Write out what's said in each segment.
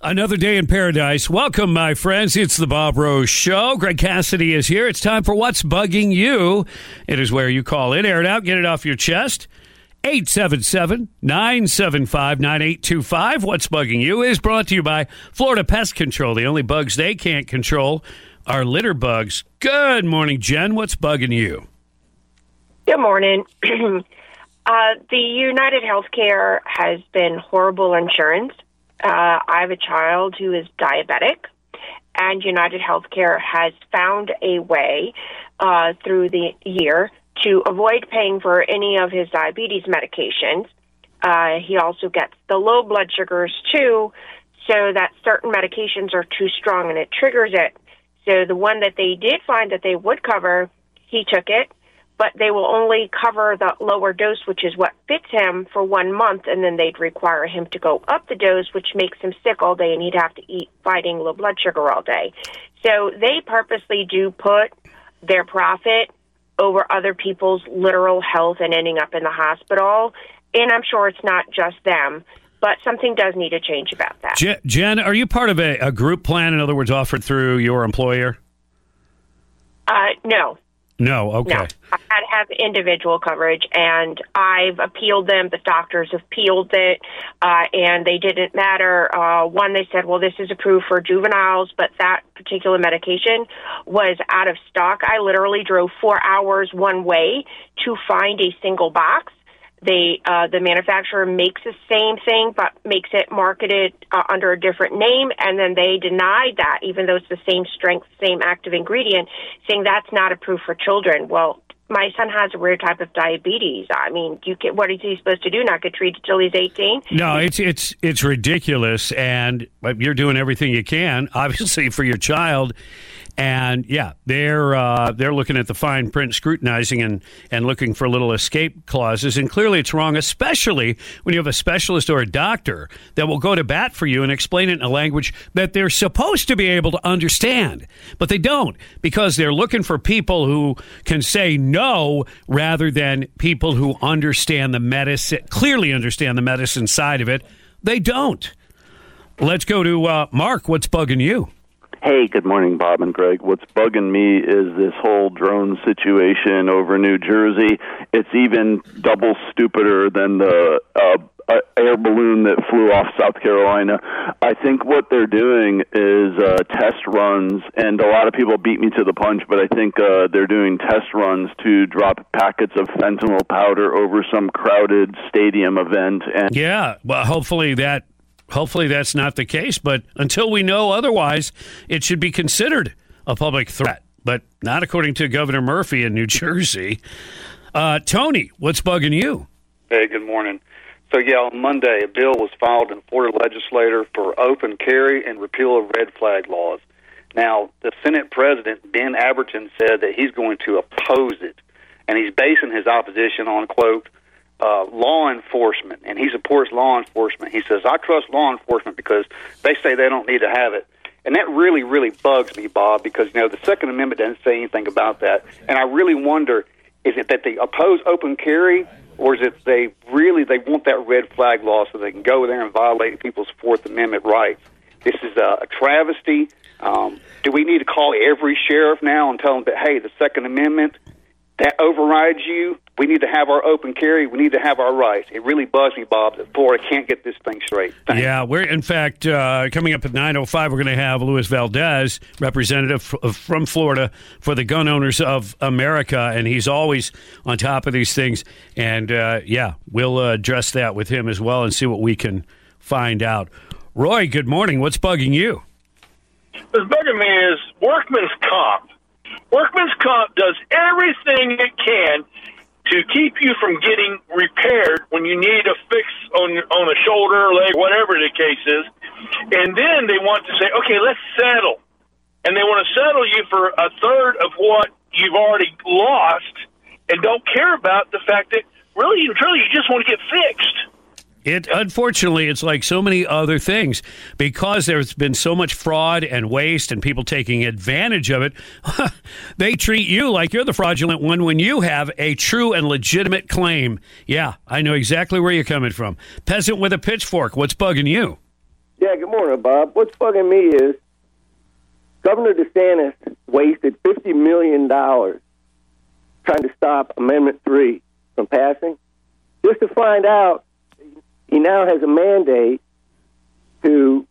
Another day in paradise. Welcome, my friends. It's the Bob Rose Show. Greg Cassidy is here. It's time for What's Bugging You. It is where you call in, air it out, get it off your chest. 877-975-9825. What's Bugging You is brought to you by Florida Pest Control. The only bugs they can't control are litter bugs. Good morning, Jen. What's bugging you? Good morning. The United Healthcare has been horrible insurance. I have a child who is diabetic, and United Healthcare has found a way through the year to avoid paying for any of his diabetes medications. He also gets the low blood sugars, too, so that certain medications are too strong, and it triggers it. So the one that they did find that they would cover, he took it, but they will only cover the lower dose, which is what fits him, for 1 month, and then they'd require him to go up the dose, which makes him sick all day, and he'd have to eat fighting low blood sugar all day. So they purposely do put their profit over other people's literal health and ending up in the hospital, and I'm sure it's not just them, but something does need to change about that. Jen, are you part of a group plan, in other words, offered through your employer? No. No, okay. No, I had to have individual coverage, and I've appealed them. The doctors have appealed it, and they didn't matter. One, they said, well, this is approved for juveniles, but that particular medication was out of stock. I literally drove 4 hours one way to find a single box. The manufacturer makes the same thing, but makes it marketed under a different name, and then they denied that, even though it's the same strength, same active ingredient, saying that's not approved for children. Well, my son has a rare type of diabetes. I mean, what is he supposed to do? Not get treated till he's 18? No, it's ridiculous, and you're doing everything you can, obviously, for your child. And yeah, they're looking at the fine print, scrutinizing and looking for little escape clauses. And clearly it's wrong, especially when you have a specialist or a doctor that will go to bat for you and explain it in a language that they're supposed to be able to understand. But they don't, because they're looking for people who can say no rather than people who understand the medicine, clearly understand the medicine side of it. They don't. Let's go to Mark. What's bugging you? Hey, good morning, Bob and Greg. What's bugging me is this whole drone situation over New Jersey. It's even double stupider than the air balloon that flew off South Carolina. I think what they're doing is test runs, and a lot of people beat me to the punch, but I think they're doing test runs to drop packets of fentanyl powder over some crowded stadium event. And yeah, well, hopefully that's not the case, but until we know otherwise, it should be considered a public threat, but not according to Governor Murphy in New Jersey. Tony, what's bugging you? Hey, good morning. So, yeah, on Monday, a bill was filed in the Florida legislature for open carry and repeal of red flag laws. Now, the Senate President, Ben Aberton, said that he's going to oppose it, and he's basing his opposition on, quote, law enforcement, and he supports law enforcement. He says, I trust law enforcement because they say they don't need to have it. And that really, really bugs me, Bob, because, the Second Amendment doesn't say anything about that. And I really wonder, is it that they oppose open carry, or is it they want that red flag law so they can go there and violate people's Fourth Amendment rights? This is a travesty. Do we need to call every sheriff now and tell them that, hey, the Second Amendment, that overrides you? We need to have our open carry. We need to have our rights. It really bugs me, Bob, that Florida can't get this thing straight. Thanks. Yeah, we're, in fact, coming up at 9:05, we're going to have Luis Valdez, representative from Florida for the Gun Owners of America, and he's always on top of these things. And, we'll address that with him as well and see what we can find out. Roy, good morning. What's bugging you? What's bugging me is workman's comp. Workman's comp does everything it can to keep you from getting repaired when you need a fix on a shoulder, leg, whatever the case is. And then they want to say, okay, let's settle. And they want to settle you for a third of what you've already lost and don't care about the fact that really and truly you just want to get fixed. Unfortunately, it's like so many other things. Because there's been so much fraud and waste and people taking advantage of it, they treat you like you're the fraudulent one when you have a true and legitimate claim. Yeah, I know exactly where you're coming from. Peasant with a pitchfork, what's bugging you? Yeah, good morning, Bob. What's bugging me is Governor DeSantis wasted $50 million trying to stop Amendment 3 from passing, just to find out he now has a mandate to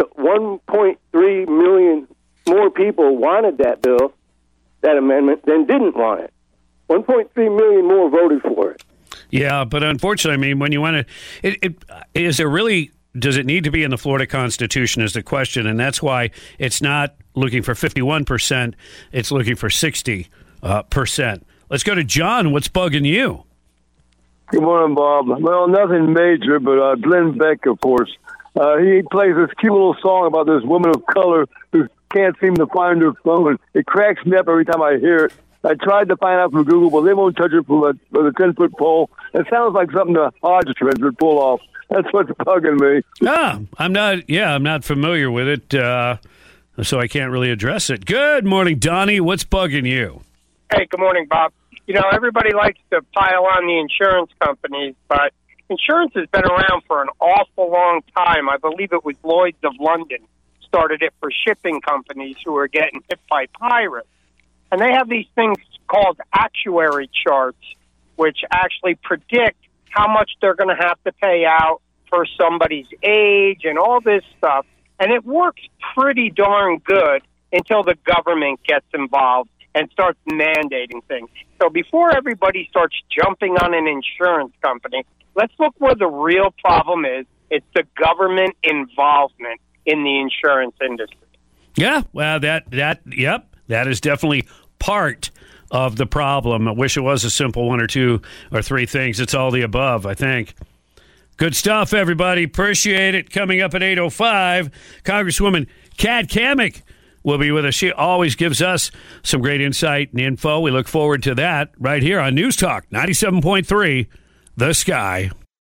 1.3 million more people wanted that bill, that amendment, than didn't want it. 1.3 million more voted for it. Yeah, but unfortunately, I mean, when you want to, is there really, does it need to be in the Florida Constitution is the question, and that's why it's not looking for 51%, it's looking for 60%. Let's go to John. What's bugging you? Good morning, Bob. Well, nothing major, but Glenn Beck, of course. He plays this cute little song about this woman of color who can't seem to find her phone. It cracks me up every time I hear it. I tried to find out from Google, but they won't touch it from a 10-foot pole. It sounds like something the Hodgkins would pull off. That's what's bugging me. I'm not familiar with it, so I can't really address it. Good morning, Donnie. What's bugging you? Hey, good morning, Bob. You know, everybody likes to pile on the insurance companies, but insurance has been around for an awful long time. I believe it was Lloyd's of London started it for shipping companies who were getting hit by pirates. And they have these things called actuary charts, which actually predict how much they're going to have to pay out for somebody's age and all this stuff. And it works pretty darn good until the government gets involved and starts mandating things. So before everybody starts jumping on an insurance company, let's look where the real problem is. It's the government involvement in the insurance industry. Yeah, well, that is definitely part of the problem. I wish it was a simple one or two or three things. It's all the above, I think. Good stuff, everybody. Appreciate it. Coming up at 8:05, Congresswoman Kat Cammack will be with us. She always gives us some great insight and info. We look forward to that right here on News Talk 97.3, The Sky.